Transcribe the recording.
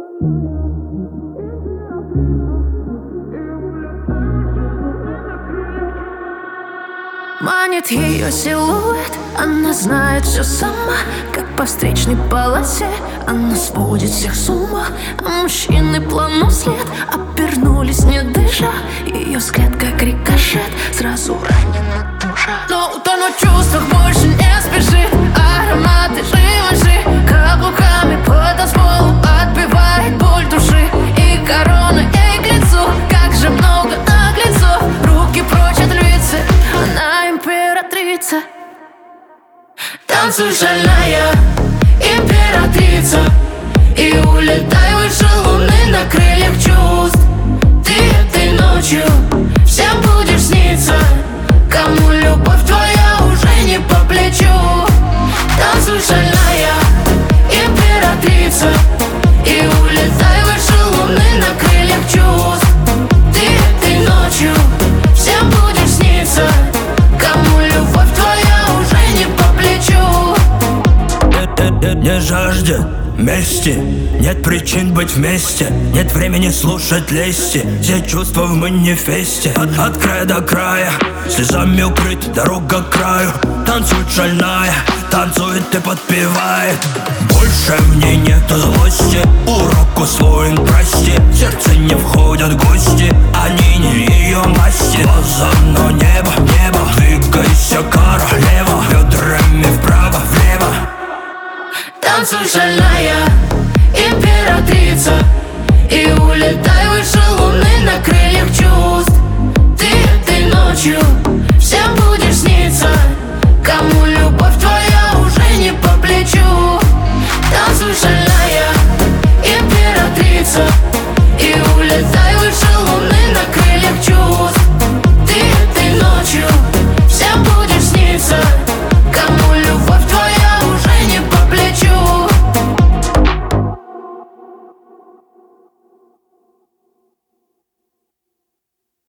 Манит ее силуэт, она знает все сама. Как по встречной полосе она сводит всех с ума. А мужчины плавно вслед обернулись, не дыша. Ее взгляд как рикошет, сразу ранена душа. Но утонуть в чувствах больше не спешит. Ароматы живоши каблуками по танцполу отбивает боль души. И корона ей к лицу, как же много наглецов. Руки прочь от львицы, она императрица. Танцуй, шальная императрица, и улетай выше луны на крыльях чувств. Ты этой ночью всем будешь сниться, кому любовь твоя уже не по плечу. Танцуй, шальная императрица, и улетай выше луны на крыльях чувств. Ты этой ночью всем будешь сниться, кому любовь твоя уже не по плечу. Не жаждет мести, нет причин быть вместе. Нет времени слушать лести, все чувства в манифесте. От края до края, слезами укрыт дорога к краю. Танцует шальная, танцует и подпевает. Больше в ней нету злости, урок усвоен, прости. В сердце не входят гости, они не ее масти. Глаза на небо, небо, двигайся, королева. Бедрами вправо, влево. Танцуй, шальная